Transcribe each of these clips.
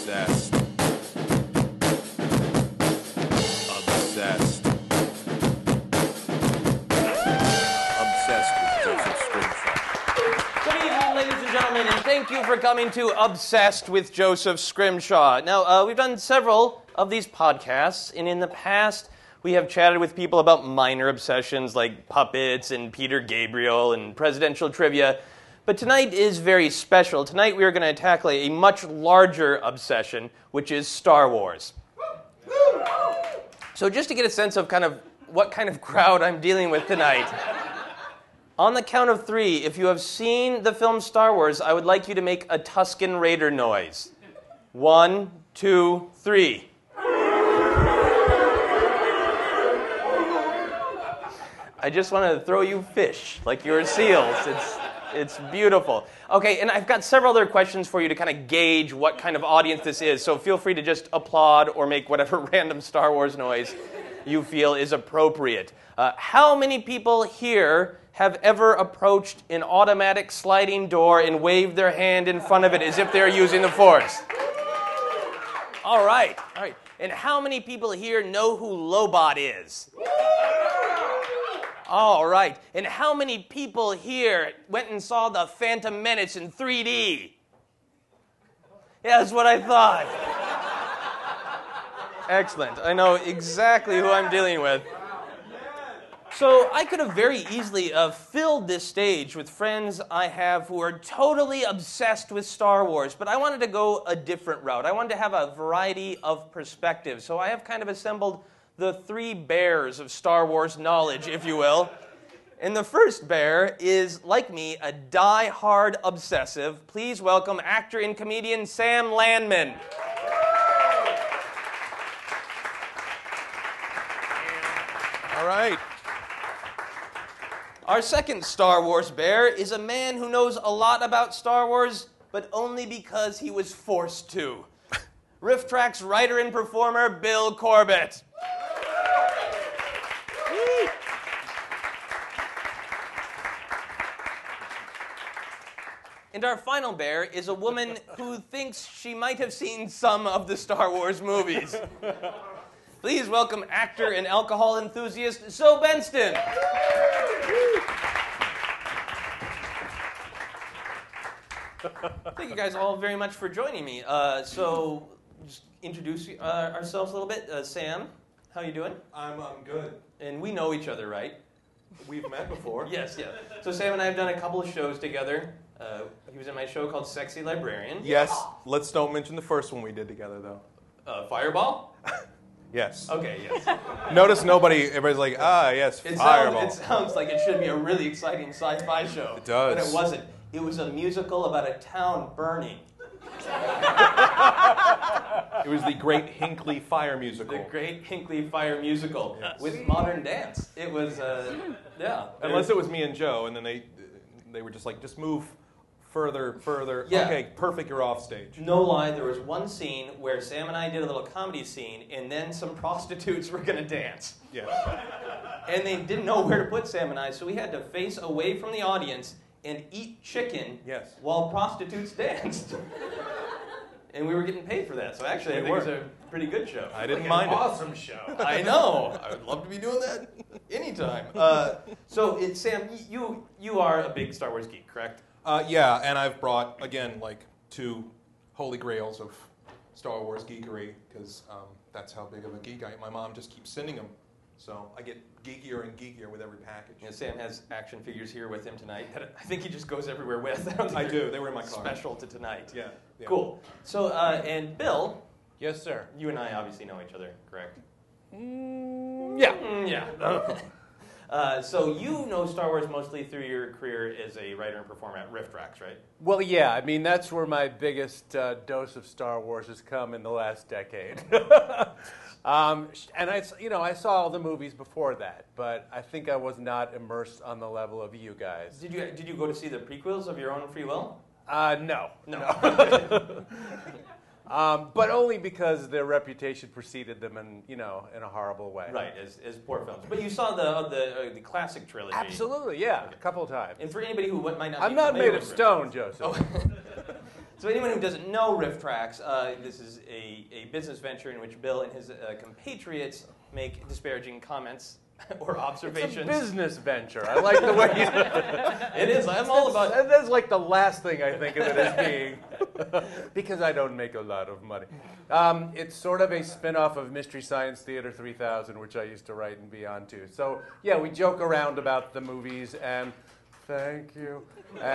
Obsessed. Obsessed. Obsessed with Joseph Scrimshaw. Good evening, ladies and gentlemen, and thank you for coming to Obsessed with Joseph Scrimshaw. Now, we've done several of these podcasts, and in the past, we have chatted with people about minor obsessions like puppets and Peter Gabriel and presidential trivia. But tonight is very special. Tonight we are going to tackle a much larger obsession, which is Star Wars. So just to get a sense of what kind of crowd I'm dealing with tonight, on the count of 3, if you have seen the film Star Wars, I would like you to make a Tusken Raider noise. 1, 2, 3. I just want to throw you fish like you're seals. It's beautiful. Okay, and I've got several other questions for you to kind of gauge what kind of audience this is, so feel free to just applaud or make whatever random Star Wars noise you feel is appropriate. How many people here have ever approached an automatic sliding door and waved their hand in front of it as if they're using the Force? All right. And how many people here know who Lobot is? All right. And how many people here went and saw The Phantom Menace in 3D? Yeah, that's what I thought. Excellent. I know exactly who I'm dealing with. So I could have very easily filled this stage with friends I have who are totally obsessed with Star Wars, but I wanted to go a different route. I wanted to have a variety of perspectives. So I have kind of assembled the 3 bears of Star Wars knowledge, if you will. And the first bear is, like me, a die-hard obsessive. Please welcome actor and comedian Sam Landman. All right. Our second Star Wars bear is a man who knows a lot about Star Wars, but only because he was forced to. RiffTrax writer and performer Bill Corbett. And our final bear is a woman who thinks she might have seen some of the Star Wars movies. Please welcome actor and alcohol enthusiast Zoe Benston. Thank you guys all very much for joining me. So, just introduce ourselves a little bit. Sam, how you doing? I'm good. And we know each other, right? We've met before. Yes. So Sam and I have done a couple of shows together. He was in my show called Sexy Librarian. Yes. Let's don't mention the first one we did together, though. Fireball? Yes. Okay, yes. Notice everybody's like, yes, Fireball. It sounds like it should be a really exciting sci-fi show. It does. But it wasn't. It was a musical about a town burning. It was the Great Hinckley Fire musical. The Great Hinckley Fire musical with modern dance. It was, yeah. Unless it was me and Joe, and then they were just like, just move further. Yeah. Okay, perfect, you're off stage. No lie, there was one scene where Sam and I did a little comedy scene, and then some prostitutes were going to dance. Yeah. And they didn't know where to put Sam and I, so we had to face away from the audience and eat chicken while prostitutes danced. And we were getting paid for that, so actually I think it was a pretty good show. I didn't mind it. Awesome show. I know. I would love to be doing that anytime. So, Sam, you are a big Star Wars geek, correct? Yeah, and I've brought, again, 2 holy grails of Star Wars geekery, because that's how big of a geek I am. My mom just keeps sending them, so I get geekier and geekier with every package. Yeah, Sam has action figures here with him tonight that I think he just goes everywhere with. I do. They were in my car. Special to tonight. Yeah. Cool. So, and Bill. Yes, sir. You and I obviously know each other, correct? Yeah. So you know Star Wars mostly through your career as a writer and performer at RiffTrax, right? Well, yeah. I mean, that's where my biggest dose of Star Wars has come in the last decade. And I saw all the movies before that, but I think I was not immersed on the level of you guys. Did you go to see the prequels of your own free will? No. But only because their reputation preceded them in a horrible way. Right, as poor films. But you saw the classic trilogy. Absolutely, yeah, a couple of times. And for anybody who might not I'm be not familiar made of with stone, Riff-Trax. Joseph. So anyone who doesn't know Riff Tracks, this is a business venture in which Bill and his compatriots make disparaging comments or observations. It's a business venture. I like the way you... It is. I'm all about it. That's like the last thing I think of it as being, because I don't make a lot of money. It's sort of a spin-off of Mystery Science Theater 3000, which I used to write and be on to. So, yeah, we joke around about the movies, and thank you.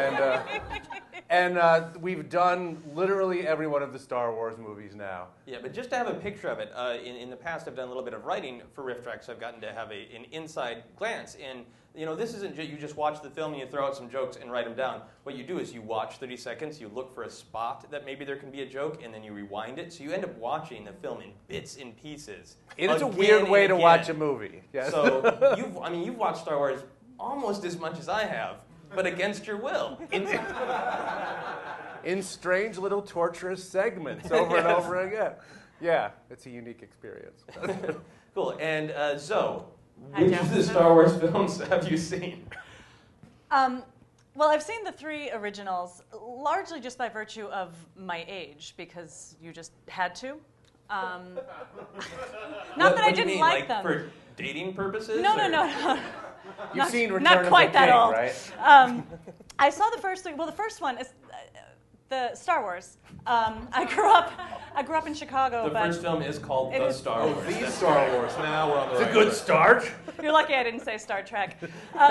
And we've done literally every one of the Star Wars movies now. Yeah, but just to have a picture of it, in the past I've done a little bit of writing for Riff Tracks, so I've gotten to have an inside glance. And this isn't you just watch the film and you throw out some jokes and write them down. What you do is you watch 30 seconds, you look for a spot that maybe there can be a joke, and then you rewind it. So you end up watching the film in bits and pieces. It is a weird way to watch a movie. Yes. So you've watched Star Wars almost as much as I have, but against your will. In strange little torturous segments over and over again. Yeah, it's a unique experience. Cool. And Zoe, Hi, which Jeff. of the Star Wars films have you seen? Well, I've seen the 3 originals largely just by virtue of my age, because you just had to. Not that I What do you didn't mean? like them. For dating purposes? No. You've seen Return not of quite the that King, old. right? I saw the first 3. Well, the first one is the Star Wars. I grew up in Chicago. The but first film is called It The is- Star Wars. These Star Wars. Now we're on the right track. start. You're lucky I didn't say Star Trek.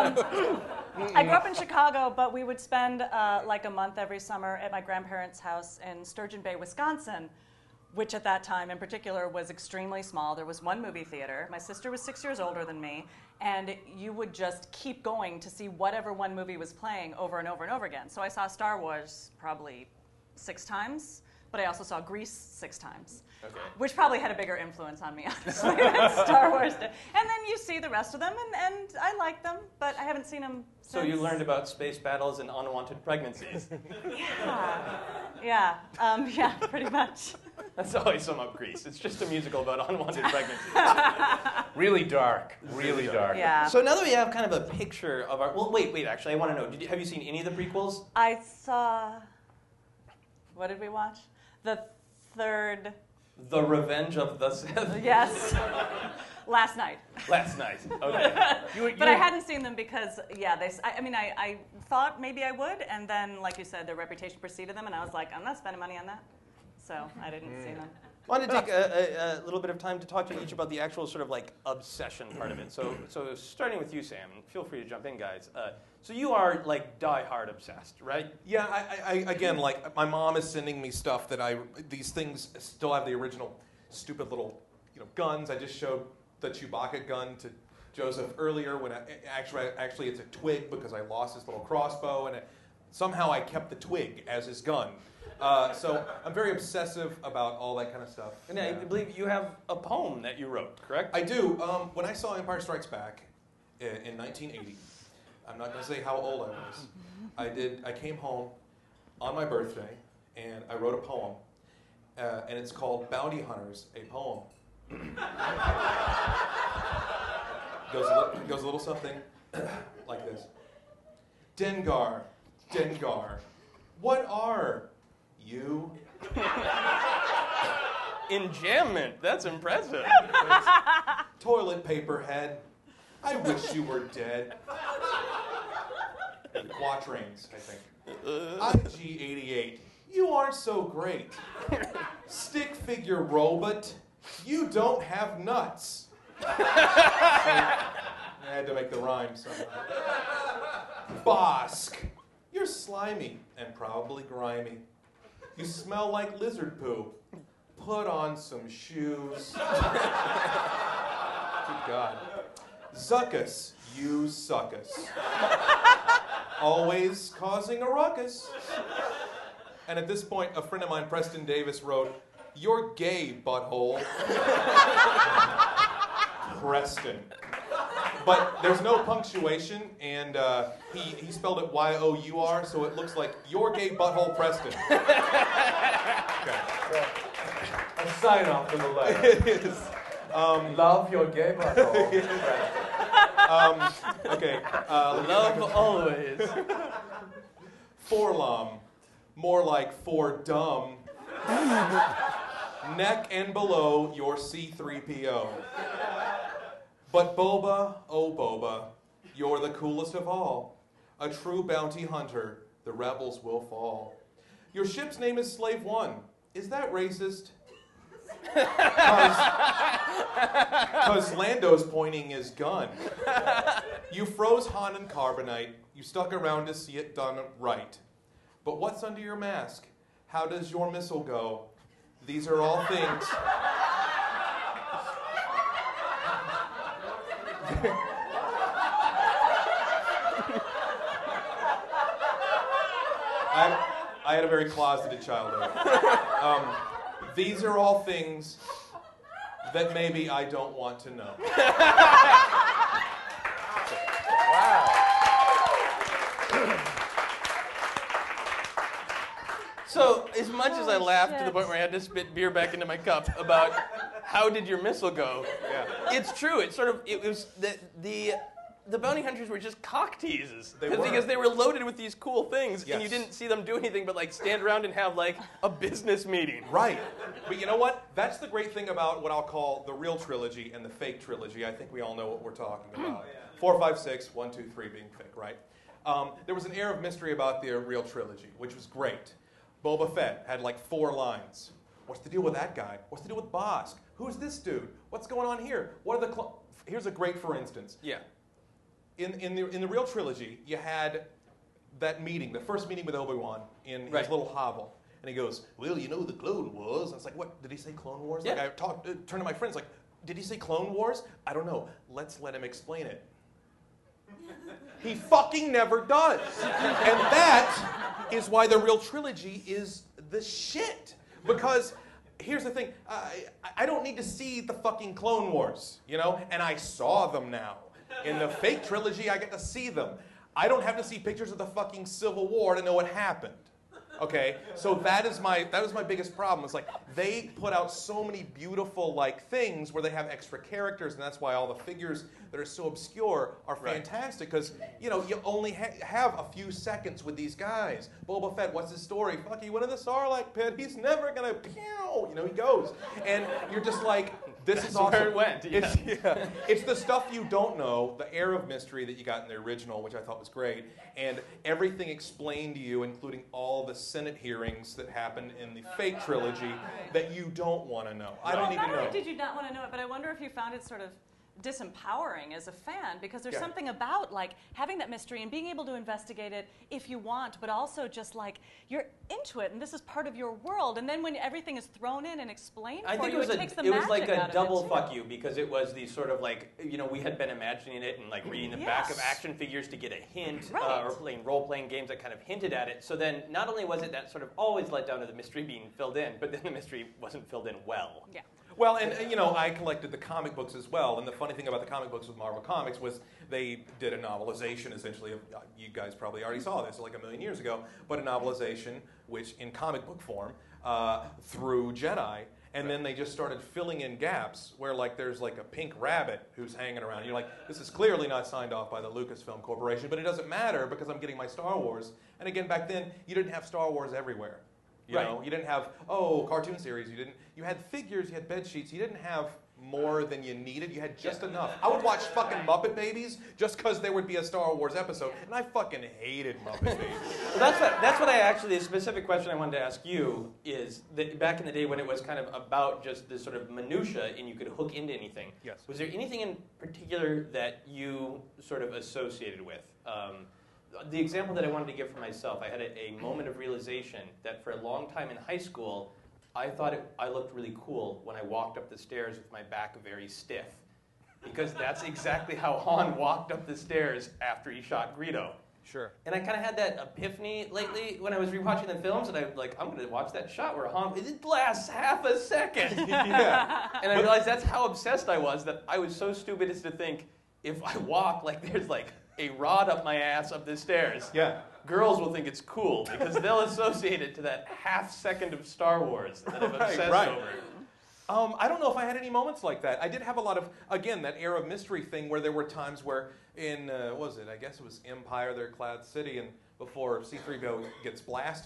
I grew up in Chicago, but we would spend like a month every summer at my grandparents' house in Sturgeon Bay, Wisconsin, which at that time in particular was extremely small. There was one movie theater. My sister was 6 years older than me, and you would just keep going to see whatever one movie was playing over and over and over again. So I saw Star Wars probably 6 times, but I also saw Grease 6 times. Okay. Which probably had a bigger influence on me, honestly, than Star Wars did. And then you see the rest of them, and I like them, but I haven't seen them since. So you learned about space battles and unwanted pregnancies. Yeah, pretty much. That's always some up Grease. It's just a musical about unwanted pregnancies. Really dark. Really dark. Yeah. So now that we have kind of a picture of our... Well, wait, actually, I want to know. Have you seen any of the prequels? I saw... What did we watch? The third... The Revenge of the Sith? Yes. Last night. Last night. Okay. But I hadn't seen them because, I thought maybe I would, and then, like you said, their reputation preceded them, and I was like, I'm not spending money on that. So I didn't see them. I wanted to take a little bit of time to talk to you each about the actual sort of like obsession part of it. So starting with you, Sam, and feel free to jump in, guys. So you are like die-hard obsessed, right? Yeah, I again, like, my mom is sending me stuff that these things still have the original stupid little, guns. I just showed the Chewbacca gun to Joseph earlier when actually it's a twig because I lost his little crossbow, and somehow I kept the twig as his gun. So I'm very obsessive about all that kind of stuff. And I believe you have a poem that you wrote, correct? I do. When I saw Empire Strikes Back in 1980, I'm not going to say how old I was. I came home on my birthday, and I wrote a poem, and it's called Bounty Hunters, a Poem. Goes a little something like this. Dengar, Dengar, what are you? Enjambment. That's impressive. Toilet paper head, I wish you were dead. And quatrains, I think. IG-88, you aren't so great. Stick figure robot, you don't have nuts. I had to make the rhyme somehow. Bosk, you're slimy and probably grimy. You smell like lizard poo. Put on some shoes. Good God. Zuckus, you suckus. Always causing a ruckus. And at this point, a friend of mine, Preston Davis, wrote, "You're gay, butthole." Preston. But there's no punctuation, and he spelled it Y-O-U-R, so it looks like "You're gay, butthole, Preston." Okay. A sign off from the letter. It is. Love your gay butthole. Okay. Love always. Forlom, more like for dumb. Neck and below your C-3PO. But Boba, oh Boba, you're the coolest of all. A true bounty hunter, the rebels will fall. Your ship's name is Slave One. Is that racist? Because Lando's pointing his gun. You froze Han in carbonite. You stuck around to see it done right. But what's under your mask? How does your missile go? These are all things. I had a very closeted childhood. These are all things that maybe I don't want to know. So, as much as I laughed to the point where I had to spit beer back into my cup about how did your missile go, it's true. It was the bounty hunters were just cock teases because they were loaded with these cool things, and you didn't see them do anything but like stand around and have like a business meeting. Right. But you know what? That's the great thing about what I'll call the real trilogy and the fake trilogy. I think we all know what we're talking about. 4, 5, 6, 1, 2, 3 being fake, right? There was an air of mystery about the real trilogy, which was great. Boba Fett had like 4 lines. What's the deal with that guy? What's the deal with Bosk? Who's this dude? What's going on here? What are the Here's a great for instance. Yeah. In the real trilogy, you had that meeting, the first meeting with Obi-Wan in his little hovel. And he goes, well, you know the Clone Wars. And it's like, what? Did he say Clone Wars? Yeah. Like I turned to my friends like, did he say Clone Wars? I don't know. Let's let him explain it. He fucking never does. And that is why the real trilogy is the shit. Because here's the thing. I don't need to see the fucking Clone Wars, you know? And I saw them now. In the fake trilogy, I get to see them. I don't have to see pictures of the fucking Civil War to know what happened. Okay, so that was my biggest problem. It's like they put out so many beautiful like things where they have extra characters, and that's why all the figures that are so obscure are fantastic. Because you know you only have a few seconds with these guys. Boba Fett, what's his story? Fuck, he went in the Sarlacc pit. He's never gonna pew. You know he goes, and you're just like, this is awesome. Where it went. Yeah. It's the stuff you don't know, the air of mystery that you got in the original, which I thought was great, and everything explained to you, including all the Senate hearings that happened in the fake trilogy that you don't want to know. I don't need to know. Not only did you not want to know it, but I wonder if you found it sort of disempowering as a fan, because there's something about like having that mystery and being able to investigate it if you want, but also just like you're into it and this is part of your world, and then when everything is thrown in and explained for you, it takes the magic out of it. It was like a double fuck you, because it was the sort of like, you know, we had been imagining it and like reading the back of action figures to get a hint, or playing role-playing games that kind of hinted at it. So then not only was it that sort of always led down to the mystery being filled in, but then the mystery wasn't filled in well. Yeah. Well, and you know, I collected the comic books as well, and the funny thing about the comic books with Marvel Comics was they did a novelization, essentially, of, you guys probably already saw this like a million years ago, but a novelization which, in comic book form, through Jedi, and then they just started filling in gaps where like there's like a pink rabbit who's hanging around. You're like, this is clearly not signed off by the Lucasfilm Corporation, but it doesn't matter because I'm getting my Star Wars. And again, back then, you didn't have Star Wars everywhere. You know, you didn't have, cartoon series. You had figures, you had bed sheets. You didn't have more than you needed. You had just enough. I would watch fucking Muppet Babies just because there would be a Star Wars episode, and I fucking hated Muppet Babies. Well, that's what I actually, the specific question I wanted to ask you is that back in the day when it was kind of about just this sort of minutia and you could hook into anything. Yes. Was there anything in particular that you sort of associated with? The example that I wanted to give for myself, I had a moment of realization that for a long time in high school, I thought I looked really cool when I walked up the stairs with my back very stiff. Because that's exactly how Han walked up the stairs after he shot Greedo. Sure. And I kind of had that epiphany lately when I was rewatching the films, and I'm like, I'm going to watch that shot where Han, it lasts half a second. Yeah. And I realized that's how obsessed I was, that I was so stupid as to think, if I walk like there's like a rod up my ass up the stairs, girls will think it's cool because they'll associate it to that half second of Star Wars that I'm obsessed over. I don't know if I had any moments like that. I did have a lot of, again, that era of mystery thing where there were times where in, what was it? I guess it was Empire, their Cloud City, and before C-3PO gets blasted,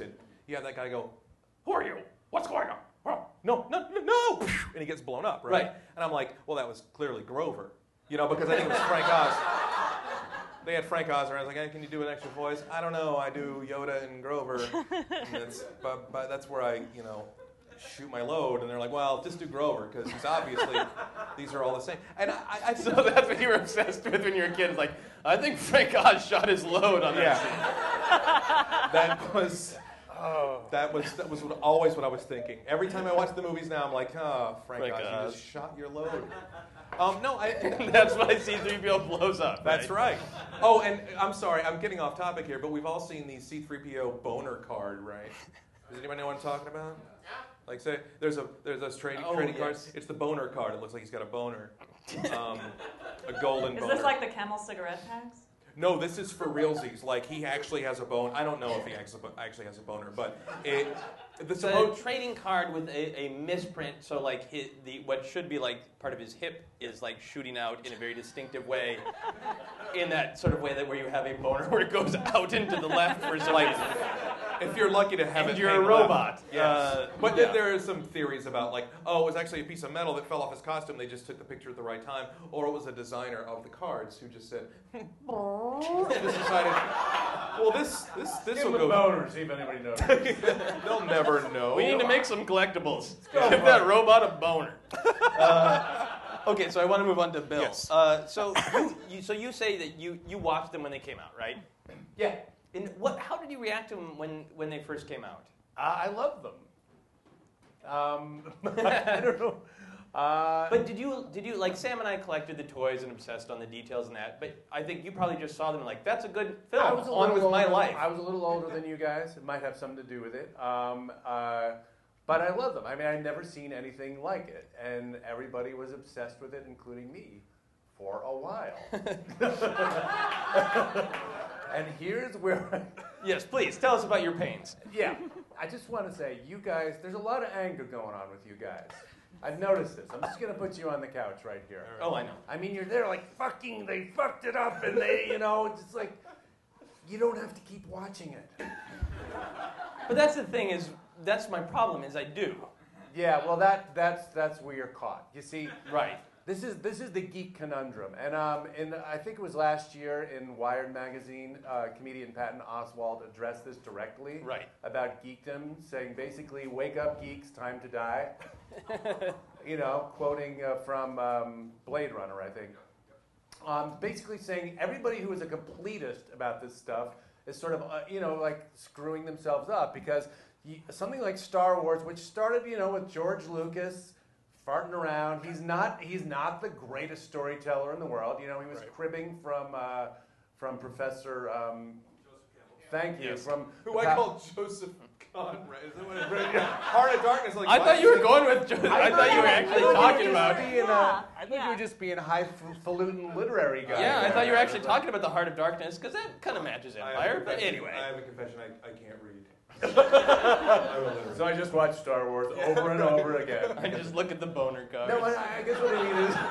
you have that guy go, "Who are you? What's going on? Oh, no, no, no, no!" And he gets blown up, right? And I'm like, well, that was clearly Grover, because I think it was Frank Oz. They had Frank Oz, and I was like, "Hey, can you do an extra voice?" I don't know. I do Yoda and Grover, and but that's where I, shoot my load. And they're like, "Well, just do Grover because he's obviously these are all the same." And I So that's what you were obsessed with when you were a kid. It's like, I think Frank Oz shot his load on that scene. That was always what I was thinking. Every time I watch the movies now, I'm like, "Oh, Frank Oz, you just shot your load." No, That's why C-3PO blows up. That's right. Oh, and I'm sorry, I'm getting off topic here, but we've all seen the C-3PO boner card, right? Does anybody know what I'm talking about? Like, say, there's those trading cards. It's the boner card. It looks like he's got a boner, a golden boner. Is this like the Camel cigarette packs? No, this is for realsies. Like, he actually has a bone. I don't know if he actually has a boner, but it's a trading card with a misprint. So, like, what should be like part of his hip is like shooting out in a very distinctive way, in that sort of way that where you have a boner where it goes out into the left for some reason. If you're lucky to have and it, you're a robot. Yes. But there are some theories about like, it was actually a piece of metal that fell off his costume. They just took the picture at the right time, or it was a designer of the cards who just said, and just decided, well, this will go. Boners, see if anybody knows. They'll never know. We need to make some collectibles. Give that robot a boner. Okay, so I want to move on to Bill. Yes. So you say that you watched them when they came out, right? Yeah. And how did you react to them when they first came out? I love them. I don't know. But did you like Sam and I collected the toys and obsessed on the details and that? But I think you probably just saw them and like, that's a good film. I was a On little with my older- life. I was a little older than you guys. It might have something to do with it. But I love them. I mean, I'd never seen anything like it, and everybody was obsessed with it, including me, for a while. And here's where Yes, please tell us about your pains. Yeah, I just want to say, you guys, there's a lot of anger going on with you guys. I've noticed this. I'm just going to put you on the couch right here. Oh, I know. I mean, you're there like, they fucked it up, and it's just like, you don't have to keep watching it. But that's the thing that's my problem is I do. Yeah, well, that's where you're caught. You see, Right. This is the geek conundrum, and I think it was last year in Wired magazine, comedian Patton Oswalt addressed this directly about geekdom, saying basically, "Wake up, geeks, time to die." Quoting from Blade Runner, I think. Basically saying everybody who is a completist about this stuff is sort of like screwing themselves up because something like Star Wars, which started with George Lucas farting around. He's not the greatest storyteller in the world. He was cribbing from Professor. Thank you. Yes. From Who I call Joseph Conrad. Is that what it is? Heart of Darkness. Like, I thought you were going with Joseph. I thought you were actually talking about. I thought you were just being a highfalutin literary guy. Yeah, I thought you were actually talking about the Heart of Darkness because that kind of matches Empire. But anyway. I have a confession. I can't read. So I just watched Star Wars over and over again. I just look at the boner card. No, I guess what I mean is,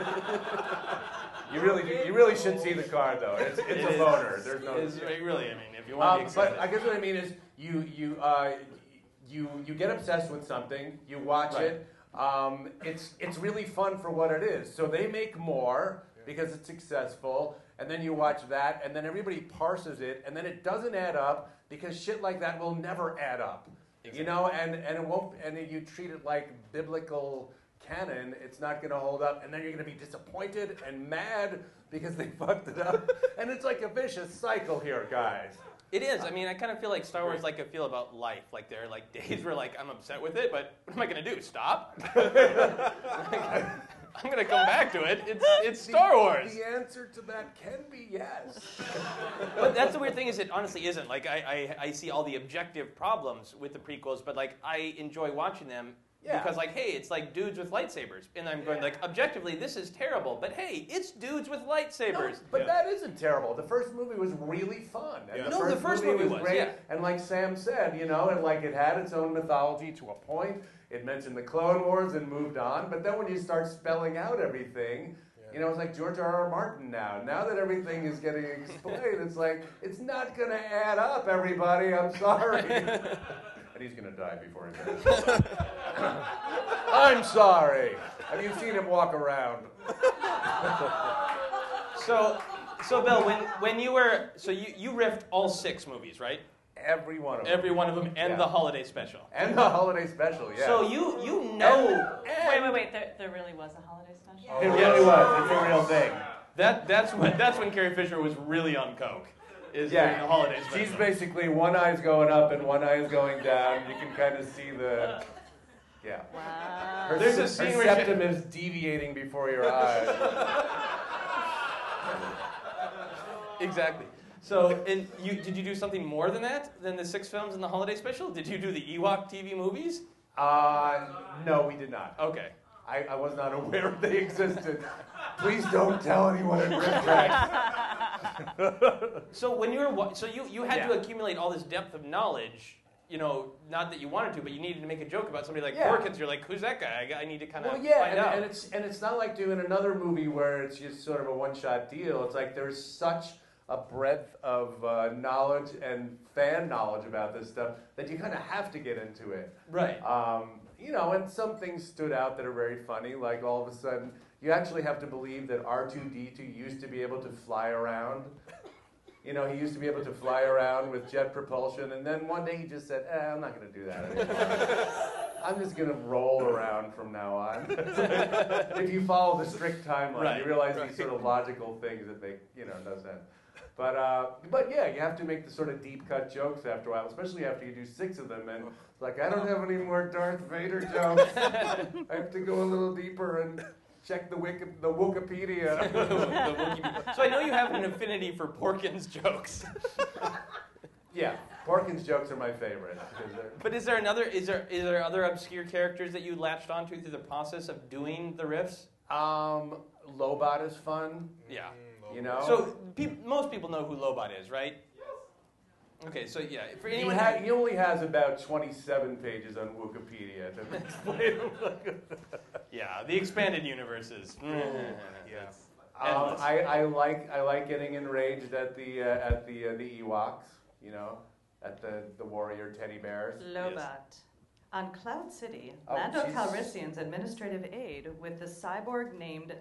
you really should see the card though. It's a boner. There's no. Really, I mean, if you want to be excited. But I guess what I mean is, you get obsessed with something. You watch it. It's really fun for what it is. So they make more because it's successful, and then you watch that, and then everybody parses it, and then it doesn't add up. Because shit like that will never add up, and it won't. And if you treat it like biblical canon, it's not going to hold up. And then you're going to be disappointed and mad because they fucked it up. And it's like a vicious cycle here, guys. It is. I mean, I kind of feel like Star Wars like I feel about life. Like there are like days where like I'm upset with it, but what am I going to do? Stop? I'm going to come back to it. It's Star Wars. The answer to that can be yes. But that's the weird thing is it honestly isn't. Like I see all the objective problems with the prequels, but like I enjoy watching them because like, hey, it's like dudes with lightsabers. And I'm going like, objectively, this is terrible. But hey, it's dudes with lightsabers. No, but that isn't terrible. The first movie was really fun. And the first movie was great. yeah. And like Sam said, and like it had its own mythology to a point. It mentioned the Clone Wars and moved on. But then when you start spelling out everything, it's like George R.R. Martin now. Now that everything is getting explained, it's like, it's not going to add up, everybody. I'm sorry. And and he's going to die before he finishes. I'm sorry. Have you seen him walk around? So Bill, when you were, so you riffed all 6 movies, right? Every one of them. Every one of them, and Yeah. the holiday special. And the holiday special, yeah. So you know. Wait. There really was a holiday special? It really was. It's a real thing. That's when Carrie Fisher was really on coke. Is during the holiday special. She's basically one eye's going up and one eye's going down. You can kind of see the, yeah. Wow. Her, There's a her scene where septum is deviating before your eyes. Exactly. So, and did you do something more than that, than the 6 films in the holiday special? Did you do the Ewok TV movies? No, we did not. Okay. I was not aware they existed. Please don't tell anyone at Riff Tracks. So when you were, you had to Yeah. accumulate all this depth of knowledge. You know, not that you wanted to, but you needed to make a joke about somebody like Yeah. Porkins. You're like, who's that guy? I need to kind of Well, yeah, find out. and it's not like doing another movie where it's just sort of a one-shot deal. It's like there's such a breadth of knowledge and fan knowledge about this stuff that you kind of have to get into it. Right. You know, and some things stood out that are very funny, like all of a sudden, you actually have to believe that R2-D2 used to be able to fly around. You know, he used to be able to fly around with jet propulsion, and then one day he just said, I'm not going to do that anymore. I'm just going to roll around from now on. If you follow the strict timeline, Right, you realize right. these sort of logical things that make, no sense. But yeah, you have to make the sort of deep cut jokes after a while, especially after you do 6 of them. And it's like, I don't have any more Darth Vader jokes. I have to go a little deeper and check the Wikipedia. So I know you have an affinity for Porkins jokes. Yeah, Porkins jokes are my favorite. 'Cause they're- But is there other obscure characters that you latched onto through the process of doing the riffs? Lobot is fun, Yeah. you know. So most people know who Lobot is, right? Okay, so yeah, for he, anyone he only has about 27 pages on Wikipedia to explain him. yeah, the expanded universes. Yes. Endless. I like getting enraged at the Ewoks, at the warrior teddy bears. Lobot. On Cloud City, Oh, Lando jeez. Calrissian's administrative aide was the cyborg named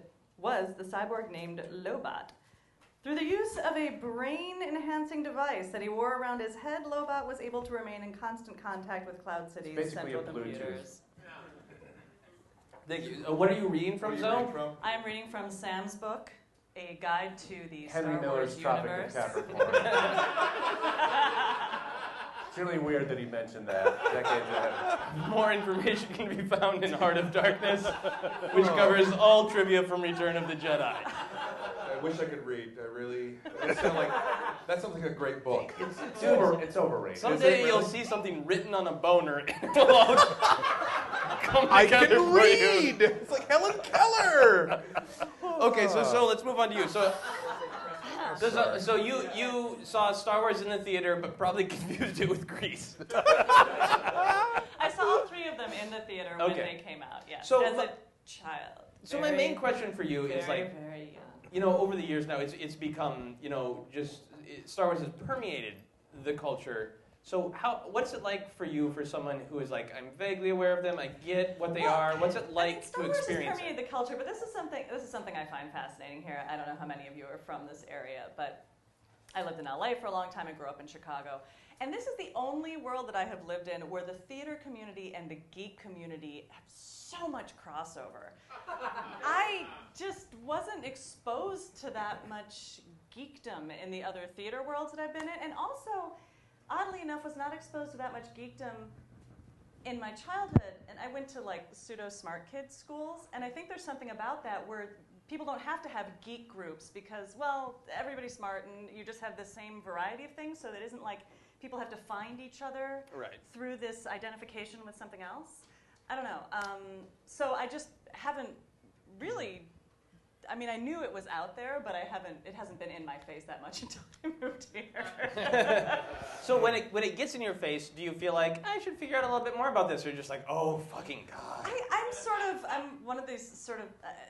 Lobot. Through the use of a brain-enhancing device that he wore around his head, Lobot was able to remain in constant contact with Cloud City's basically central a Bluetooth. computers. Thank you. What are you reading from, Zoe? I am reading from Sam's book, A Guide to the Henry Star Miller's Wars Tropic Universe. of Capricorn. It's really weird that he mentioned that decades ahead. More information can be found in Heart of Darkness, which covers all trivia from Return of the Jedi. I wish I could read. That sounds like a great book. It's overrated. Someday you'll see something written on a boner and it will all come I together can for you. read. It's like Helen Keller. Okay, so let's move on to you. So you saw Star Wars in the theater, but probably confused it with Grease. I saw all 3 of them in the theater when Okay. they came out, yes, So, as a child. So my main question for you is very, like, very young. over the years now, it's become, Star Wars has permeated the culture. So what's it like for you, for someone who is like, I'm vaguely aware of them, I get what they are. What's it like Star to Wars has experience permeated it? the culture, but this is something I find fascinating here. I don't know how many of you are from this area, but I lived in LA for a long time and grew up in Chicago. And this is the only world that I have lived in where the theater community and the geek community have so much crossover. I just wasn't exposed to that much geekdom in the other theater worlds that I've been in, and also, oddly enough, was not exposed to that much geekdom in my childhood. And I went to like pseudo smart kids schools, and I think there's something about that where people don't have to have geek groups because, well, everybody's smart and you just have the same variety of things, so that isn't like people have to find each other Right. through this identification with something else. I don't know. So I just haven't really, I mean, I knew it was out there, but it hasn't been in my face that much until I moved here. So when it gets in your face, do you feel like, I should figure out a little bit more about this? Or you're just like, oh, fucking God. I'm one of these sort of,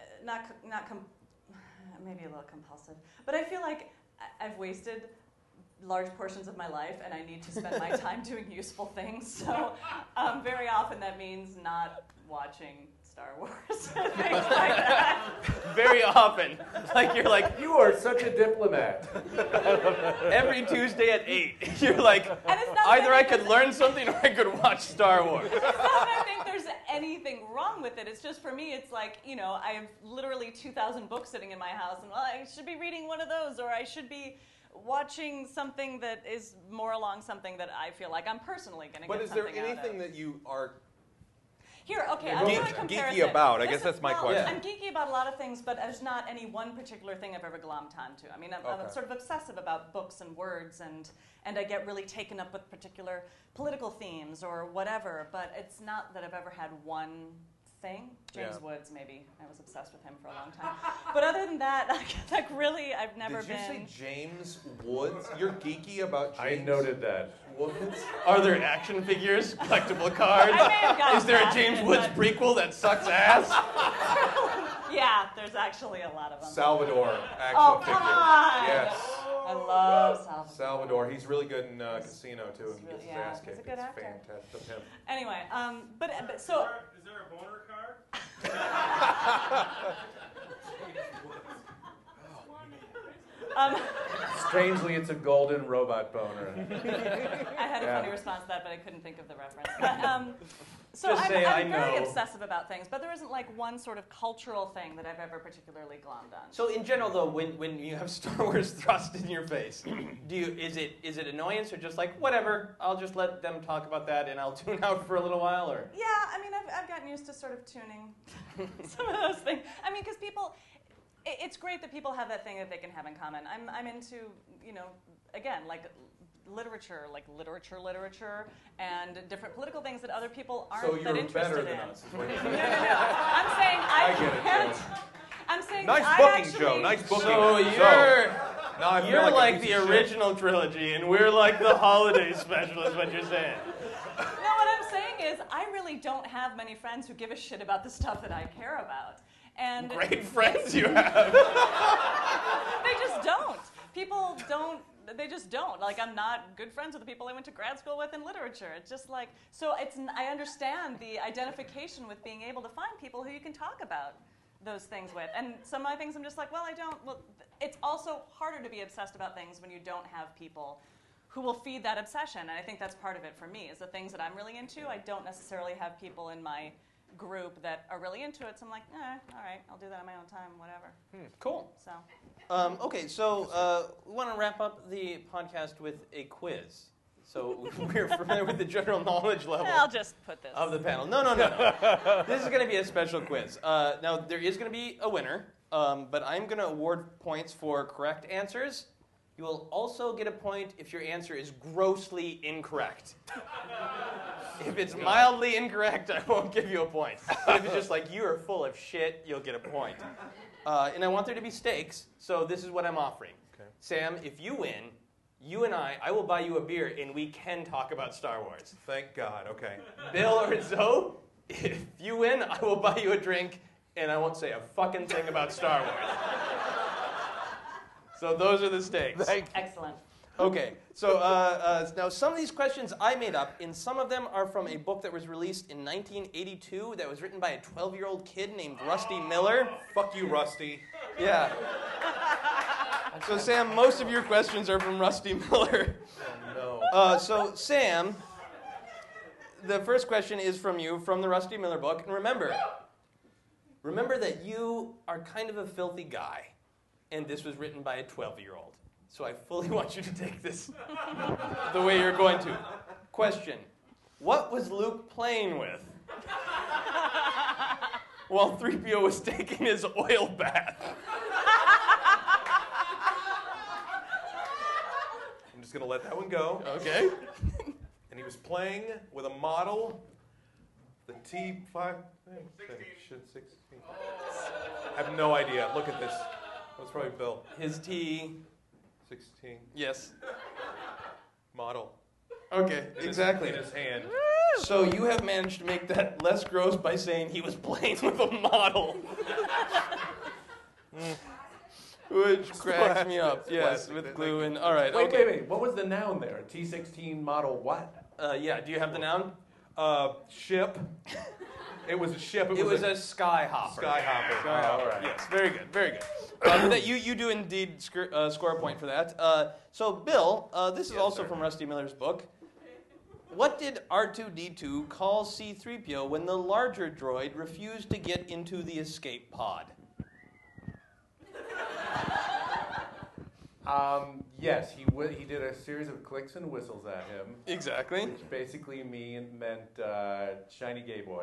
maybe a little compulsive, but I feel like I've wasted large portions of my life, and I need to spend my time doing useful things. So very often that means not watching Star Wars and things like that. Very often. Like you're like, You are such a diplomat. every Tuesday at 8, you're like, And it's not either I that could learn something or I could watch Star Wars. It's not that I think there's anything wrong with it. It's just for me, it's like, I have literally 2,000 books sitting in my house, and well, I should be reading one of those, or I should be watching something that is more along something that I feel like I'm personally going to But get is there something out anything of. that you are Here, okay, I'll do a comparison. geeky about? I guess This that's is- my well, question. I'm geeky about a lot of things, but there's not any one particular thing I've ever glommed onto. I mean, I'm Okay. sort of obsessive about books and words, and I get really taken up with particular political themes or whatever, but it's not that I've ever had one thing. James Yeah. Woods, maybe. I was obsessed with him for a long time. But other than that, like really, I've never Did you been... say James Woods? You're geeky about I James noted that. Woods? Are there action figures, collectible cards? I may have gotten Is there a past James it, Woods but- prequel that sucks ass? Yeah, there's actually a lot of them. Salvador action Oh, figure. come on! Yes. I love Salvador. Salvador. He's really good in Casino too. He's He really- gets his yeah, ass he's kicked. a good It's actor. fantastic. The pimp. Anyway, but so Is there a boner card? Strangely, it's a golden robot boner. I had a Yeah. funny response to that, but I couldn't think of the reference. But, so Just say, I'm "I very know." obsessive about things, but there isn't like one sort of cultural thing that I've ever particularly glommed on. So in general, though, when you have Star Wars thrust in your face, is it annoyance or just like whatever? I'll just let them talk about that and I'll tune out for a little while, or Yeah, I mean, I've gotten used to sort of tuning some of those things. I mean, because people, it's great that people have that thing that they can have in common. I'm into, again, like literature, and different political things that other people aren't So that you're interested better in. than us. Is what you're No, saying. I'm saying I get it, can't. Joe. I'm saying Nice I booking, actually, Joe. Nice booking. so So, now I feel you're like, a like piece the of shit. original trilogy, and we're like the holiday special. Is what you're saying? No, what I'm saying is I really don't have many friends who give a shit about the stuff that I care about. And Great friends you have. they just don't. People don't. They just don't. Like, I'm not good friends with the people I went to grad school with in literature. It's just like, so I understand the identification with being able to find people who you can talk about those things with. And some of my things I'm just like, well, I don't. Well, it's also harder to be obsessed about things when you don't have people who will feed that obsession. And I think that's part of it for me, is the things that I'm really into. I don't necessarily have people in my group that are really into it. So I'm like, all right, I'll do that on my own time, whatever. Cool. So. Okay, so we want to wrap up the podcast with a quiz. So we're familiar with the general knowledge level I'll just put this. of the panel. No. This is going to be a special quiz. Now, there is going to be a winner, but I'm going to award points for correct answers. You will also get a point if your answer is grossly incorrect. If it's mildly incorrect, I won't give you a point. But if it's just like, you are full of shit, you'll get a point. And I want there to be stakes, so this is what I'm offering. Okay. Sam, if you win, you and I will buy you a beer, and we can talk about Star Wars. Thank God. Okay. Bill or Zoe, if you win, I will buy you a drink, and I won't say a fucking thing about Star Wars. So those are the stakes. Excellent. Okay, so now some of these questions I made up, and some of them are from a book that was released in 1982 that was written by a 12-year-old kid named Rusty Miller. Fuck you, Rusty. Yeah. So Sam, most of your questions are from Rusty Miller. No. So Sam, the first question is from you, from the Rusty Miller book, and remember that you are kind of a filthy guy, and this was written by a 12-year-old. So I fully want you to take this the way you're going to. Question: what was Luke playing with while 3PO was taking his oil bath? I'm just going to let that one go. Okay. And he was playing with a model, the T5... 16. I have no idea. Look at this. That was probably Bill. His T. 16. Yes. Model. Okay, exactly. In his hand. So you have managed to make that less gross by saying he was playing with a model. Which cracks me up. It's Yes, plastic. with glue and. All right. Wait, Okay. wait. What was the noun there? A T-16 model what? Yeah. Do you have the noun? Ship. It was a ship. It was a skyhopper. skyhopper. Skyhopper. all right. Yes. Very good. Very good. That you do indeed score a point for that. So Bill, this is Yes, also sir. from Rusty Miller's book. What did R2-D2 call C-3PO when the larger droid refused to get into the escape pod? Yes, he did a series of clicks and whistles at him, Exactly. which basically meant shiny gay boy.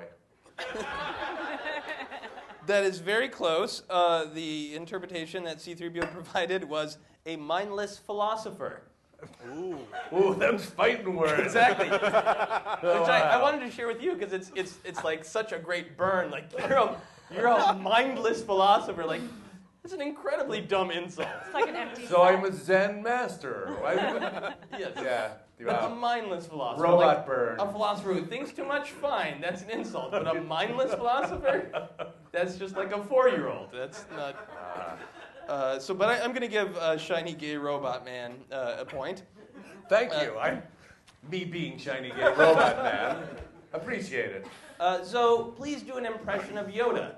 That is very close. The interpretation that C-3PO provided was a mindless philosopher. Ooh, them's fighting words. Exactly. Which I wanted to share with you because it's like such a great burn. Like you're a mindless philosopher. Like it's an incredibly dumb insult. It's like an empty So I'm a Zen master. Yes. Yeah. But a Wow. mindless philosopher. Robot like, burn. A philosopher who thinks too much, fine, that's an insult. But a mindless philosopher, that's just like a 4-year-old. That's not. But I'm going to give Shiny Gay Robot Man a point. Thank you. Me being shiny gay robot man. Appreciate it. So please do an impression of Yoda.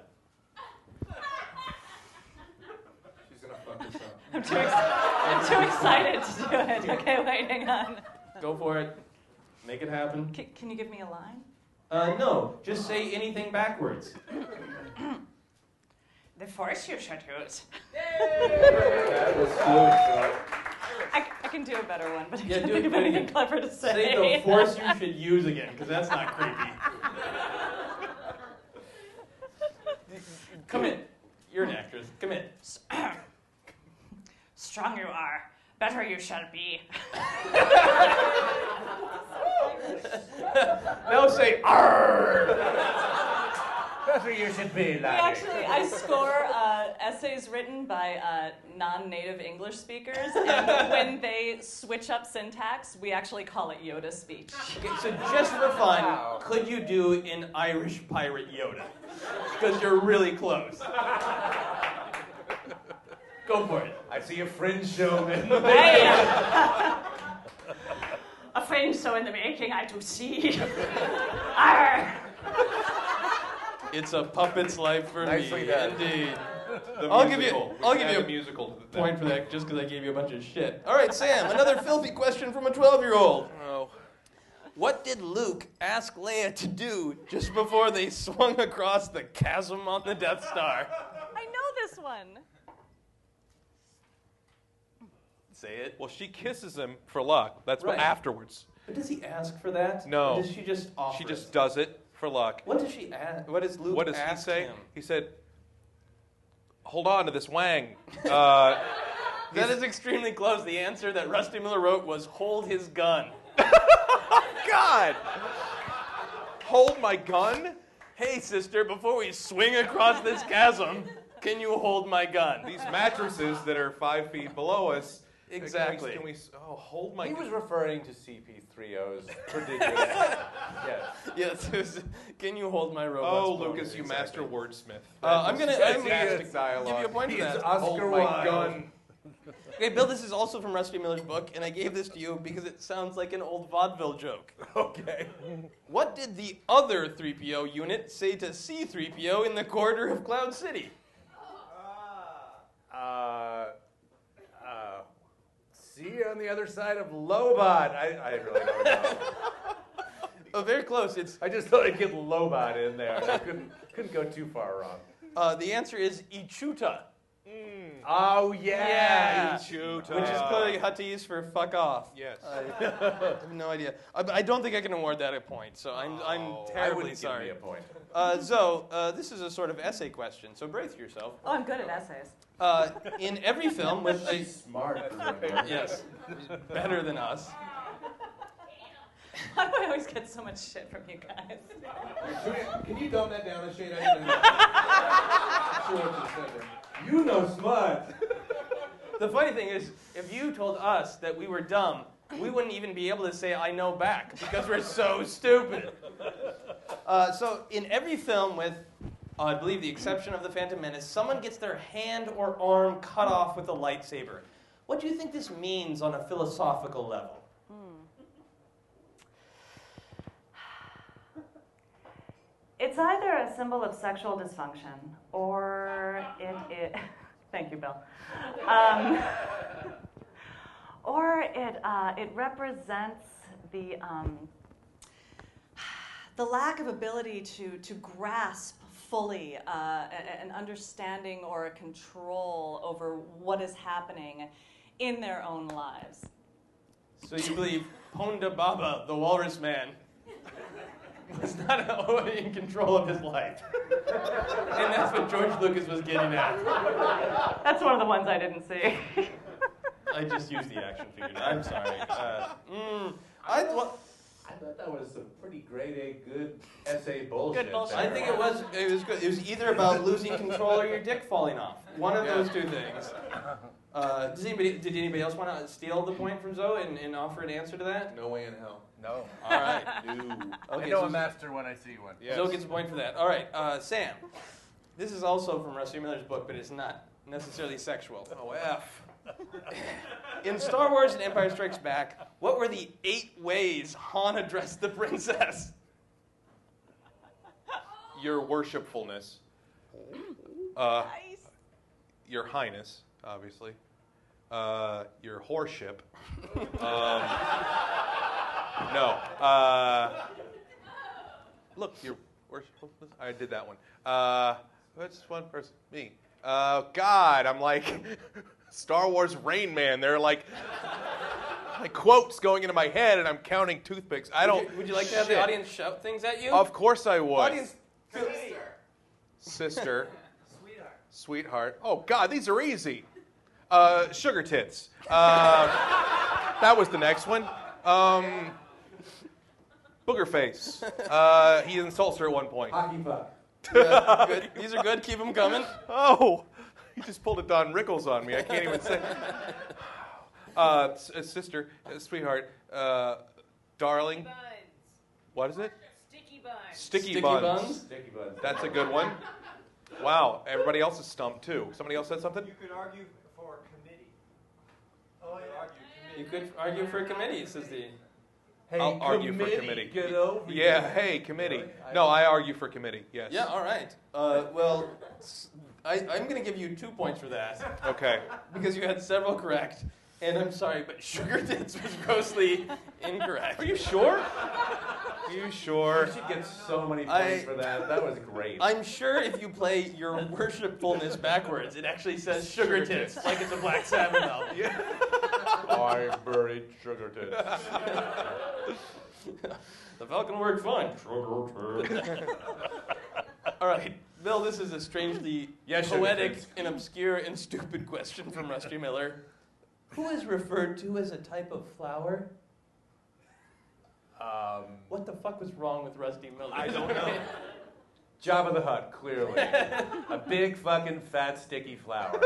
She's gonna fuck this up. I'm too excited to do it. Okay, wait, hang on. Go for it. Make it happen. Can you give me a line? No, just say anything backwards. The Force you should use. That was so. I can do a better one, but I Yeah, can't do think it of anything again. clever to say. Say the Force you should use again, because that's not creepy. Come in. You're an actress. Come in. Strong you are, better you shall be. Now say "Arr." Better you should be, laddie. I score essays written by non-native English speakers, and when they switch up syntax, we actually call it Yoda speech. Okay, so just for fun, could you do an Irish pirate Yoda? Because you're really close. Go for it. I see a fringe showman. Hey, a friend so in the making I do see. Arr! It's a puppet's life for Nicely me, done. indeed. The I'll give musical. you- I'll We give add you a a musical to that. Point for that, just because I gave you a bunch of shit. All right, Sam, another filthy question from a 12-year-old. Oh. What did Luke ask Leia to do just before they swung across the chasm on the Death Star? I know this one. Say it. Well, she kisses him for luck. That's what Right. afterwards. But does he ask for that? No. Or does she just offer She it? just does it for luck. What does she ask? What does Luke What does he ask say? him? He said, "Hold on to this wang." That is extremely close. The answer that Rusty Miller wrote was "hold his gun." God! Hold my gun? Hey, sister, before we swing across this chasm, can you hold my gun? These mattresses that are 5 feet below us. Exactly. Can we hold my He gun? was referring to CP3O's prodigious. Yes. Yes. it was, can you hold my robot? Oh, spoon? Lucas, you master wordsmith. I'm gonna Fantastic give dialogue. you a point for He's that. Oscar Hold my Wilde. gun. Okay, Bill, this is also from Rusty Miller's book, and I gave this to you because it sounds like an old vaudeville joke. Okay. What did the other 3PO unit say to C-3PO in the corridor of Cloud City? See you on the other side of Lobot. I really don't know. Oh, very close. It's I just thought I'd get Lobot in there. I couldn't go too far wrong. the answer is Ichuta. Oh yeah. Chuta. Which is clearly Huttese for fuck off. Yes. I have no idea. I don't think I can award that a point, so I'm I terribly wouldn't sorry. give me a point. Zoe, this is a sort of essay question, so brace yourself. Oh, I'm good at essays. In every film with a... She's smart. Yes, better than us. Why do I always get so much shit from you guys? Can you dumb that down a shade? I didn't know. Sure what you said there. You know smart. The funny thing is, if you told us that we were dumb, we wouldn't even be able to say "I know" back because we're so stupid. So in every film with I believe the exception of the Phantom Menace, someone gets their hand or arm cut off with a lightsaber. What do you think this means on a philosophical level? It's either a symbol of sexual dysfunction or thank you, Bill. Or it represents the lack of ability to grasp fully an understanding or a control over what is happening in their own lives. So you believe Ponda Baba, the Walrus Man, was not in control of his life. And that's what George Lucas was getting at. That's one of the ones I didn't see. I just used the action figure. I'm sorry. I thought that was some pretty grade A good essay bullshit. Good bullshit. I think it was good. It was either about losing control or your dick falling off. One of those two things. Did anybody else want to steal the point from Zoe and offer an answer to that? No way in hell. No. All right. No. Okay, I know so a master when I see one. Yes. Zoe gets a point for that. All right, Sam. This is also from Rusty Miller's book, but it's not necessarily sexual. Oh, F. In Star Wars and Empire Strikes Back, what were the 8 ways Han addressed the princess? Your worshipfulness. Nice. Your highness, obviously. Your whoreship. No. Look, your worshipfulness. I did that one. What's one person? Me. God, I'm like Star Wars Rain Man. They're like quotes going into my head, and I'm counting toothpicks. Would you like to have the audience shout things at you? Of course I would. Audience. Sister. Sweetheart. Oh, God, these are easy. Sugar tits. That was the next one. Booger face. He insults her at one point. Hockey puck. Yeah, good. These are good. Keep them coming. Oh, he just pulled a Don Rickles on me. I can't even say. Sister, sweetheart, darling. Buns. What is it? Sticky buns. Sticky buns. Sticky buns. That's a good one. Wow, everybody else is stumped too. Somebody else said something? You could argue for committee. Oh, You could argue for a committee, says the. Hey, I'll argue for committee. Get over Yeah, here. hey, committee. Really? No, I argue for committee, yes. Yeah, all right. Well, I'm going to give you 2 points for that Okay. because you had several correct. And I'm sorry, but sugar tits was grossly incorrect. Are you sure? Are you sure? You should get so many points for that. That was great. I'm sure if you play your worshipfulness backwards, it actually says sugar tits, like it's a Black Sabbath album. I buried sugar tits. The Falcon worked fine. Sugar tits. All right, Bill, this is a strangely Yes, sugar poetic tits. and obscure and stupid question from Rusty Miller. Who is referred to as a type of flower? What the fuck was wrong with Rusty Miller? I don't know. Jabba the Hutt, clearly. A big fucking fat sticky flower.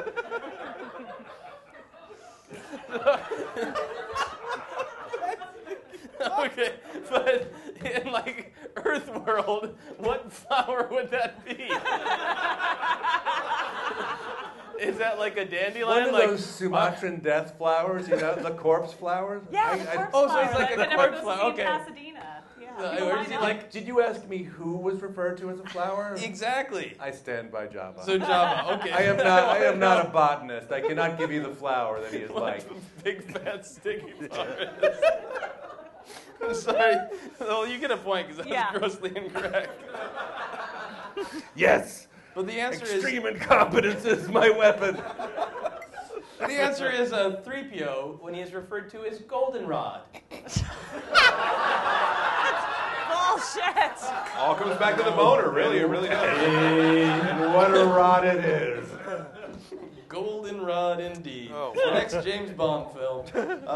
Okay, but in like Earth world, what flower would that be? Is that like a dandelion? One of like, those Sumatran death flowers, you know, the corpse flowers? Yeah, the corpse oh, so flower it's like that a never corpse goes flower, to see in okay. Pasadena. Yeah. I People already line see, up. like- Did you ask me who was referred to as a flower? Exactly. I stand by Jabba. So Jabba, okay. I am not a botanist. I cannot give you the flower that he is like. Big fat sticky flower is. I'm sorry. Well, you get a point because that Yeah. was grossly incorrect. Yes! But the answer Extreme incompetence is my weapon. The answer is 3PO when he is referred to as Goldenrod. Bullshit. All comes back to the boner, really. It really does. What a rod it is. Goldenrod indeed. Oh. The next James Bond film.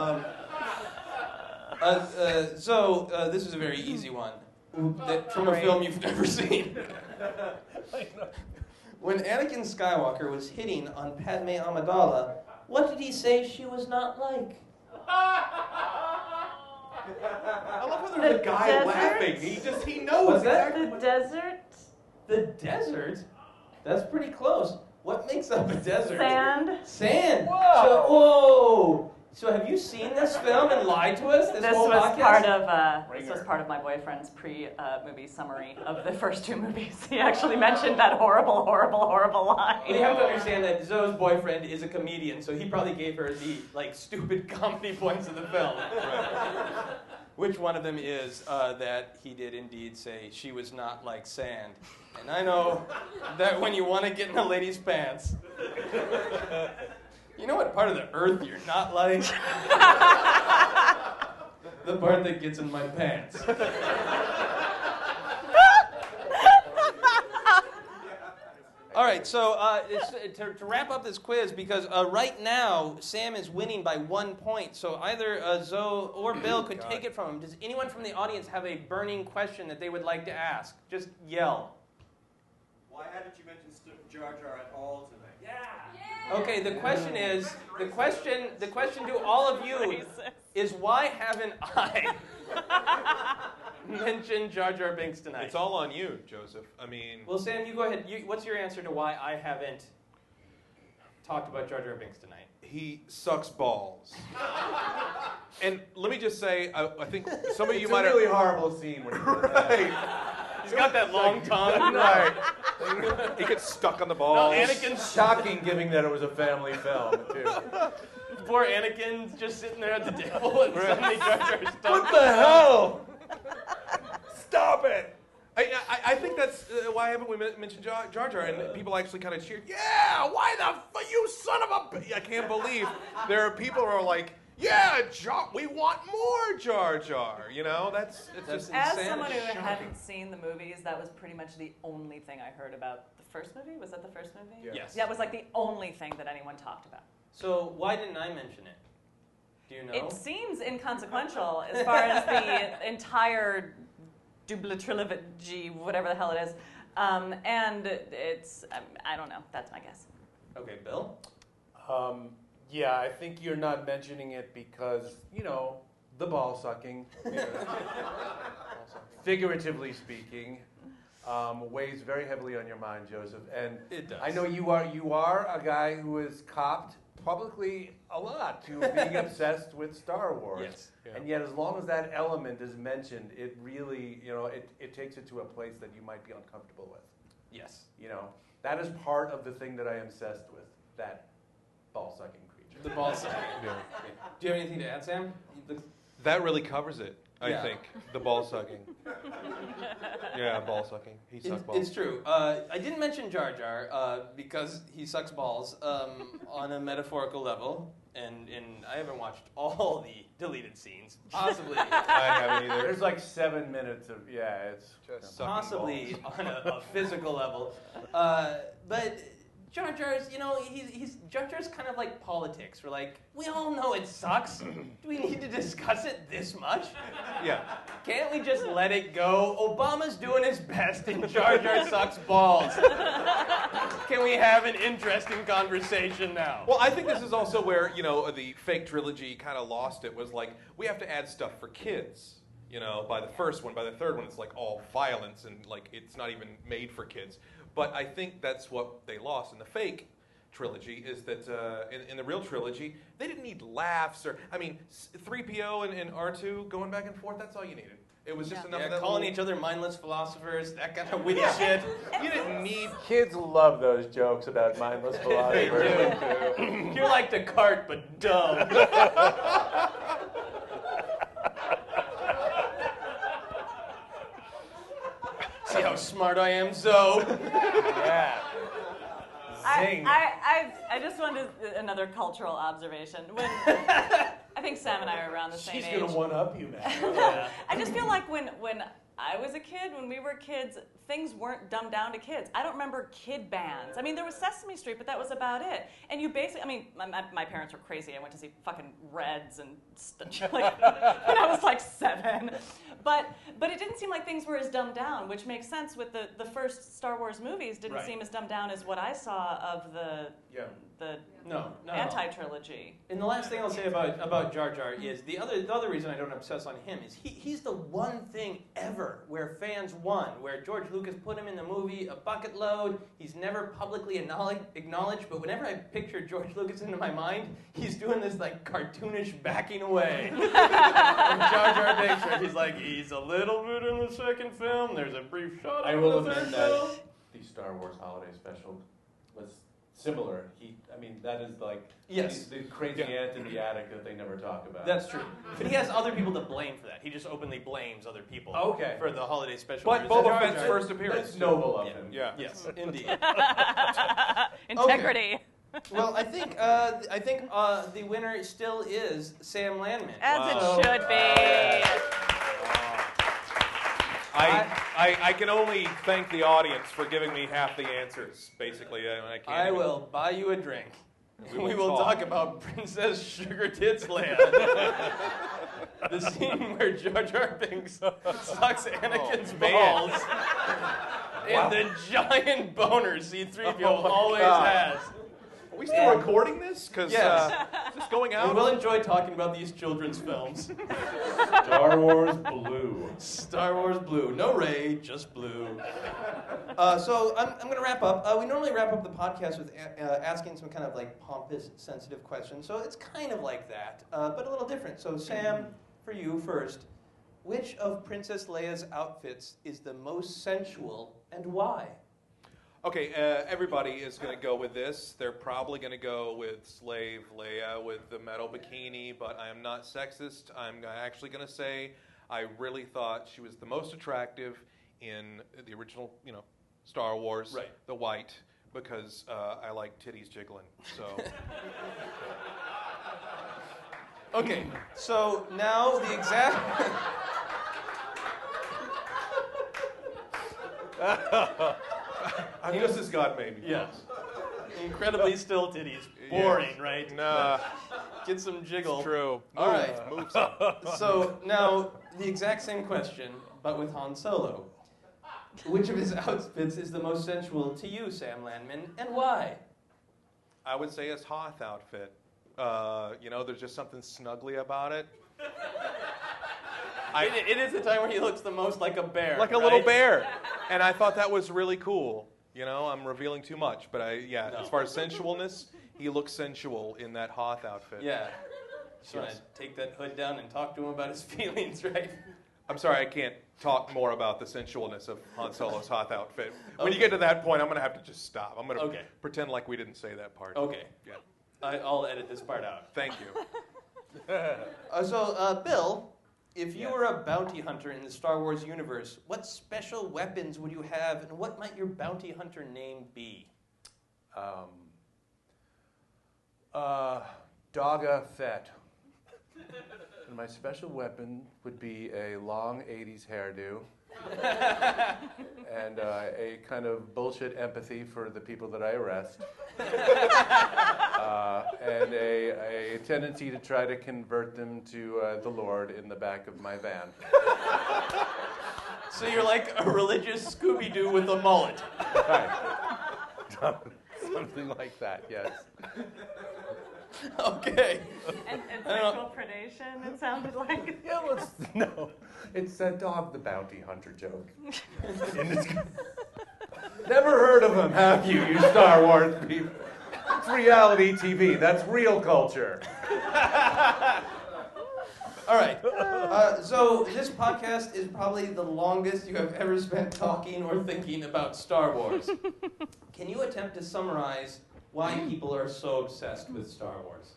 So this is a very easy one from a film you've never seen. When Anakin Skywalker was hitting on Padme Amidala, what did he say she was not like? I love how there's a guy desert? laughing. He knows What's that? The desert The desert? That's pretty close. What makes up a desert? Sand. Sand. Whoa. So, whoa. So have you seen this film and lied to us this This whole was podcast? this was part of my boyfriend's pre-movie summary of the first two movies. He actually mentioned that horrible line. You have to understand that Zoe's boyfriend is a comedian, so he probably gave her the stupid comedy points of the film. Which one of them is that he did indeed say she was not like sand. And I know that when you want to get in a lady's pants, you know what part of the earth you're not like? The part that gets in my pants. All right, so to wrap up this quiz, because right now Sam is winning by 1 point, so either Zoe or Bill could take it from him. Does anyone from the audience have a burning question that they would like to ask? Just yell. Why hadn't you mentioned Jar Jar at all tonight? Okay, the question to all of you is why haven't I mentioned Jar Jar Binks tonight? It's all on you, Joseph. I mean, Well, Sam, you go ahead. What's your answer to why I haven't talked about Jar Jar Binks tonight? he sucks balls. And let me just say, I think some of you It's might a have... really horrible scene when he does that. Right. He's got that long tongue. Right. He gets stuck on the balls. No, Anakin's Shocking, given that it was a family film, too. Poor Anakin's just sitting there at the table and suddenly Jar Jar's stuck. What the hell? Stop it! I think that's why haven't we mentioned Jar Jar, and people actually kind of cheered. Yeah, why the you son of a... I can't believe there are people who are like, yeah, we want more Jar Jar. You know, that's just As insanity. someone who hadn't seen the movies, that was pretty much the only thing I heard about the first movie. Was that the first movie? Yeah. Yes. Yeah, it was like the only thing that anyone talked about. So why didn't I mention it? Do you know? It seems inconsequential as far as the entire double trilogy, whatever the hell it is. And it's, I don't know. That's my guess. Okay, Bill? Yeah, I think you're not mentioning it because, the ball sucking, figuratively speaking, weighs very heavily on your mind, Joseph. And It does. I know you are a guy who is copped publicly a lot to being obsessed with Star Wars. Yes. Yeah. And yet, as long as that element is mentioned, it really, it takes it to a place that you might be uncomfortable with. Yes. That is part of the thing that I am obsessed with, that ball-sucking creature. The ball sucking. Yeah. Do you have anything to add, Sam? That really covers it, I Yeah. think. The ball sucking. Yeah, ball sucking. He sucks balls. It's true. I didn't mention Jar Jar because he sucks balls on a metaphorical level, and I haven't watched all the deleted scenes. Possibly, I haven't either. There's like 7 minutes of, it's Just sucking possibly balls. on a physical level, but Jar Jar's, Jar Jar's kind of like politics. We're like, we all know it sucks. Do we need to discuss it this much? Yeah. Can't we just let it go? Obama's doing his best and Jar Jar sucks balls. Can we have an interesting conversation now? Well, I think this is also where, the fake trilogy kind of lost it, was like, we have to add stuff for kids. By the first one, by the third one, it's like all violence and like it's not even made for kids. But I think that's what they lost in the fake trilogy, is that in the real trilogy, they didn't need laughs or, 3PO and R2 going back and forth, that's all you needed. It was just enough of that calling little- each other mindless philosophers, that kind of weird shit. You didn't need... Kids love those jokes about mindless philosophers. You're like Descartes, but dumb. See how smart I am, Zoe? Yeah. Zing. I just wanted another cultural observation. When I think Sam and I are around the same She's age. going to one-up you, man. I just feel like when I was a kid, when we were kids, things weren't dumbed down to kids. I don't remember kid bands. There was Sesame Street, but that was about it. And you basically, my parents were crazy. I went to see fucking Reds and stuff when I was like 7. But it didn't seem like things were as dumbed down, which makes sense with the first Star Wars movies didn't Right. seem as dumbed down as what I saw of the No. Anti-trilogy. And the last thing I'll say about Jar Jar is the other reason I don't obsess on him is he's the one thing ever where fans won, where George Lucas put him in the movie a bucket load. He's never publicly acknowledged, but whenever I picture George Lucas into my mind, he's doing this like cartoonish backing away. And Jar Jar Binks, where he's like, he's a little bit in the second film. There's a brief shot. I of will the third admit that film. the Star Wars Holiday Special was similar. That is like Yes. the crazy aunt in the attic that they never talk about. That's true. But he has other people to blame for that. He just openly blames other people for the holiday special. But Whereas Boba Jar Fett's Jar- first appearance. That's noble of Yeah. him. Yeah. Yes, indeed. Integrity. Well, I think the winner still is Sam Landman. As So, it should be. I can only thank the audience for giving me half the answers, basically. I can't I even- will buy you a drink. We We will will talk. talk about Princess Sugar Tits Leia. The scene where Jar Jar Binks sucks Anakin's man. balls. And the giant boner C-3PO always has. Are we still recording this? Because Yes. is this going We out? will enjoy talking about these children's films. Star Wars Blue. Star Wars Blue. No Rey, just blue. So I'm going to wrap up. We normally wrap up the podcast with asking some kind of like pompous, sensitive questions. So it's kind of like that, but a little different. So Sam, for you first, which of Princess Leia's outfits is the most sensual and why? Okay, everybody is going to go with this. They're probably going to go with Slave Leia with the metal bikini, but I am not sexist. I'm actually going to say I really thought she was the most attractive in the original, Star Wars, Right. the white, because I like titties jiggling. So Okay, so now the exact... I'm just as God made me. Yes. Incredibly still titties. Boring, right? Nah, Get some jiggle. it's true. All right. Move some. So now the exact same question, but with Han Solo. Which of his outfits is the most sensual to you, Sam Landman, and why? I would say his Hoth outfit. There's just something snuggly about it. It is the time where he looks the most like a bear. Like a right? little bear. And I thought that was really cool. I'm revealing too much, but as far as sensualness, he looks sensual in that Hoth outfit. Yeah. Just want Yes. to take that hood down and talk to him about his feelings, right? I'm sorry, I can't talk more about the sensualness of Han Solo's Hoth outfit. When you get to that point, I'm going to have to just stop. I'm going to pretend like we didn't say that part. Okay. Yeah. I'll edit this part out. Thank you. Bill, if you were a bounty hunter in the Star Wars universe, what special weapons would you have, and what might your bounty hunter name be? Dogga Fett. And my special weapon would be a long 80s hairdo and a kind of bullshit empathy for the people that I arrest. And a tendency to try to convert them to the Lord in the back of my van. So you're like a religious Scooby-Doo with a mullet. Right. Something like that, yes. Okay. And sexual predation, it sounded like. Yeah, no. It's a Dog the Bounty Hunter joke. Never heard of him, have you Star Wars people? It's reality TV. That's real culture. All right. So this podcast is probably the longest you have ever spent talking or thinking about Star Wars. Can you attempt to summarize why people are so obsessed with Star Wars?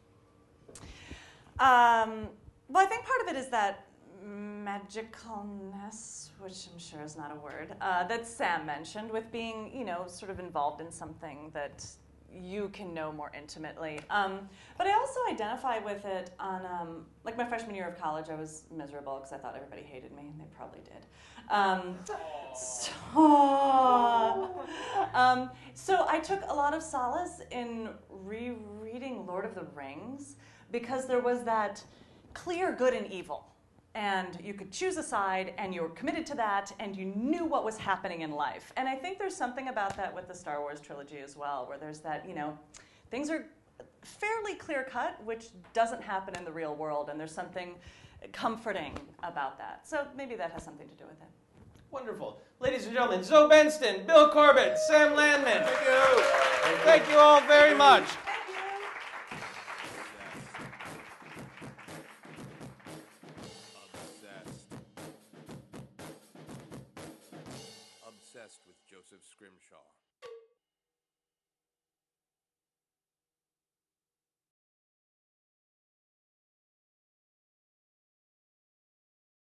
Well, I think part of it is that magicalness, which I'm sure is not a word, that Sam mentioned, with being, sort of involved in something that you can know more intimately. But I also identify with it on, like my freshman year of college, I was miserable because I thought everybody hated me, and they probably did. So I took a lot of solace in rereading Lord of the Rings, because there was that clear good and evil. And you could choose a side, and you were committed to that, and you knew what was happening in life. And I think there's something about that with the Star Wars trilogy as well, where there's that, things are fairly clear cut, which doesn't happen in the real world, and there's something comforting about that. So maybe that has something to do with it. Wonderful. Ladies and gentlemen, Zoe Benston, Bill Corbett, Sam Landman. Thank you. Thank you all very much.